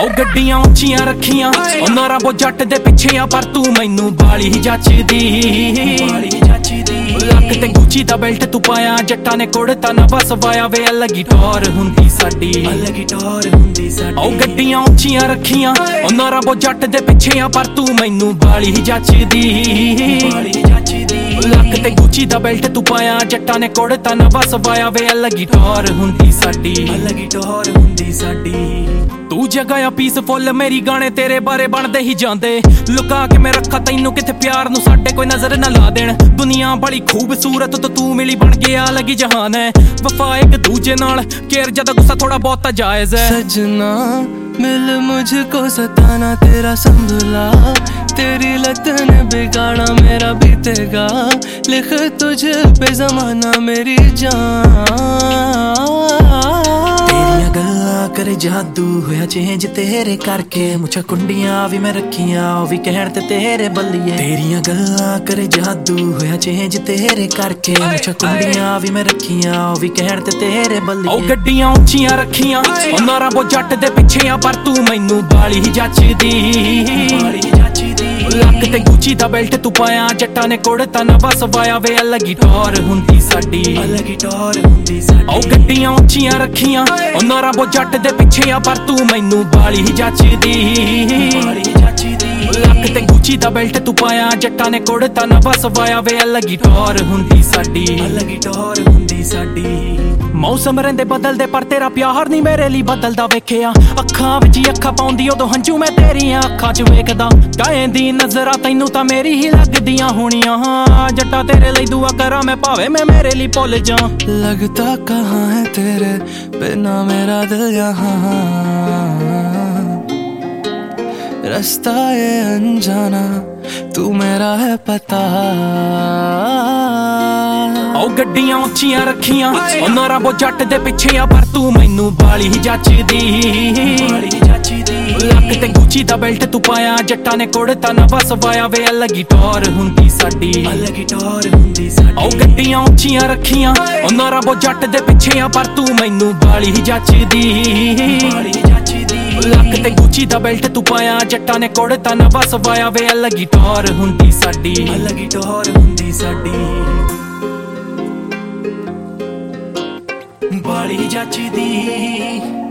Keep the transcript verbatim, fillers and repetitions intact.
ਉਹ ਗੱਡੀਆਂ ਉੱਚੀਆਂ ਰੱਖੀਆਂ ਉਹਨਾਂ ਰੱਬੋ ਜੱਟ ਦੇ ਪਿੱਛੇ ਆ ਪਰ ਤੂੰ ਮੈਨੂੰ ਬਾਲੀ ਹੀ ਜੱਚਦੀ ਲੱਕ ਤੇ ਗੁੱਚੀ ਦਾ ਬੈਲਟ ਤੂੰ ਪਾਇਆ ਜੱਟਾਂ ਨੇ ਕੁੜਤਾ ਨਾ ਬਸ ਵਾਇਆ ਵੇ ਅਲੱਗੀ ਟੌਰ ਹੁੰਦੀ ਸਾਡੀ ਅਲੱਗੀ ਟੌਰ ਹੁੰਦੀ ਸਾਡੀ ਉਹ ਗੱਡੀਆਂ ਉੱਚੀਆਂ ਰੱਖੀਆਂ ਉਹਨਾਂ ਰੱਬੋ ਜੱਟ ਦੇ ਪਿੱਛੇ ਆ ਪਰ ਤੂੰ ਮੈਨੂੰ ਬਾਲੀ ਹੀ ਜੱਚਦੀ ਲੱਕ ਤੇ ਗੁੱਚੀ ਦਾ ਬੈਲਟ ਤੂੰ ਪਾਇਆ ਜੱਟਾਂ ਨੇ ਕੁੜਤਾ ਨਾ ਬਸ ਵਾਇਆ ਵੇ ਅਲੱਗੀ ਟੌਰ ਹੁੰਦੀ ਸਾਡੀ ਅਲੱਗੀ ਟੌਰ ਹੁੰਦੀ ਸਾਡੀ ਤੂੰ ਜਗ੍ਹਾ ਆ ਪੀਸਫੁੱਲ ਮੇਰੀ ਗਾਣੇ ਤੇਰੇ ਬਾਰੇ ਬਣਦੇ ਹੀ ਜਾਂਦੇ ਲੁਕਾ ਕੇ ਮੈਂ ਰੱਖਾ ਤੈਨੂੰ ਕਿਥੇ ਪਿਆਰ ਨੂੰ ਸਾਡੇ ਕੋਈ ਨਜ਼ਰ ਨਾ ਲਾ ਦੇਣ ਦੁਨੀਆ ਬੜੀ ਖੂਬਸੂਰਤ ਤੇ ਤੂੰ ਮਿਲੀ ਬਣ ਗਿਆ ਅਲੱਗੀ ਜਹਾਨ ਹੈ ਵਫਾ ਇੱਕ ਦੂਜੇ ਨਾਲ ਕੇਰ ਜਦਾ ਗੁੱਸਾ ਥੋੜਾ ਬਹੁਤਾ ਜਾਇਜ਼ ਹੈ सजना मिल मुझको सताना तेरा संभला तेरी लत ने बिगाड़ा मेरा बीतेगा लिख तुझ पे जमाना मेरी जान करे जादू होया चेंज तेरे करके मुझे कुंडियां भी मैं रखियां ओ भी कहण ते तेरे बल्लिए तेरियां गल्लां करे जादू होया चेंज तेरे करके मुझे कुंडियां भी मैं रखियां ओ भी कहण ते तेरे बल्लिए ओ गड्डियां ਉੱਚੀਆਂ ਰੱਖੀਆਂ ਉਹਨਾਂ ਰੱਬੋ ਜੱਟ ਦੇ ਪਿੱਛੇ ਆ ਪਰ ਤੂੰ ਮੈਨੂੰ ਬਾਲੀ ਹੀ ਜੱਚਦੀ ਲੱਕ ਤੇ ਗੁੱਚੀ ਦਾ ਬੈਲਟ ਤੂੰ ਪਾਇਆ ਜੱਟਾਂ ਨੇ ਕੁੜਤਾ ਨਾ ਬਸ ਵਾਇਆ ਵੇ ਅਲੱਗੀ ਟੌਰ ਹੁੰਦੀ ਸਾਡੀ ਅਲੱਗੀ ਟੌਰ ਹੁੰਦੀ ਸਾਡੀ ਉਹ ਗੱਡੀਆਂ ਉੱਚੀਆਂ ਰੱਖੀਆਂ ਉਹਨਾਂ ਰੱਬੋ ਜੱਟ ਦੇ ਪਿੱਛੇ ਆ ਪਰ ਤੂੰ ਮੈਨੂੰ ਬਾਲੀ ਹੀ ਜੱਚਦੀ ਲੱਕ ਤੇ ਗੁੱਚੀ ਦਾ ਬੈਲਟ ਤੂੰ ਪਾਇਆ ਜੱਟਾਂ ਨੇ ਕੁੜਤਾ ਨਾ ਬਸ ਵਾਇਆ ਵੇ ਅਲੱਗੀ ਟੌਰ ਹੁੰਦੀ ਸਾਡੀ ਅਲੱਗੀ ਟੌਰ ਹੁੰਦੀ ਸਾਡੀ ਮੌਸਮ ਰਹਿੰਦੇ ਬਦਲਦੇ ਪਰ ਤੇਰਾ ਪਿਆਰ ਨਹੀਂ ਮੇਰੇ ਲਈ ਬਦਲਦਾ ਵੇਖਿਆ ਅੱਖਾਂ ਵਿੱਚ ਹੀ ਅੱਖਾਂ ਪਾਉਂਦੀ ਉਦੋਂ ਹੰਝੂ ਮੈਂ ਤੇਰੀਆਂ ਅੱਖਾਂ 'ਚ ਵੇਖਦਾ ਕਾਏ ਦੀ ਨਜ਼ਰਾਂ ਤੈਨੂੰ ਤਾਂ ਮੇਰੀ ਹੀ ਲੱਗਦੀਆਂ ਹੋਣੀਆਂ ਜੱਟਾ ਤੇਰੇ ਲਈ ਦੁਆ ਕਰਾਂ ਮੈਂ ਭਾਵੇਂ ਮੈਂ ਮੇਰੇ ਲਈ ਭੁੱਲ ਜਾ लगता कहाँ है तेरे बिना मेरा दिल यहाँ रास्ता ये अनजाना तू मेरा है पता ਉਹ ਗੱਡੀਆਂ ਉੱਚੀਆਂ ਰੱਖੀਆਂ ਉਹਨਾਂ ਰੱਬੋ ਜੱਟ ਦੇ ਪਿੱਛੇ ਆ ਪਰ ਤੂੰ ਮੈਨੂੰ ਬਾਲੀ ਹੀ ਜੱਚਦੀ ਲੱਕ ਤੇ ਗੁੱਚੀ ਦਾ ਬੈਲਟ ਤੂੰ ਪਾਇਆ ਜੱਟਾਂ ਨੇ ਕੁੜਤਾ ਨਾ ਬਸ ਵਾਇਆ ਵੇ ਅਲੱਗੀ ਟੌਰ ਹੁੰਦੀ ਸਾਡੀ ਅਲੱਗੀ ਟੌਰ ਹੁੰਦੀ ਸਾਡੀ ਉਹ ਗੱਡੀਆਂ ਉੱਚੀਆਂ ਰੱਖੀਆਂ ਉਹਨਾਂ ਰੱਬੋ ਜੱਟ ਦੇ ਪਿੱਛੇ ਆ ਪਰ ਤੂੰ ਮੈਨੂੰ ਬਾਲੀ ਹੀ ਜੱਚਦੀ ਲੱਕ ਤੇ ਗੁੱਚੀ ਦਾ ਬੈਲਟ ਤੂੰ ਪਾਇਆ ਜੱਟਾਂ ਨੇ ਕੁੜਤਾ ਨਾ ਬਸ ਵਾਇਆ ਵੇ ਅਲੱਗੀ ਟੌਰ ਹੁੰਦੀ ਸਾਡੀ ਅਲੱਗੀ ਟੌਰ ਹੁੰਦੀ ਸਾਡੀ ਬਾਲੀ ਜੱਚਦੀ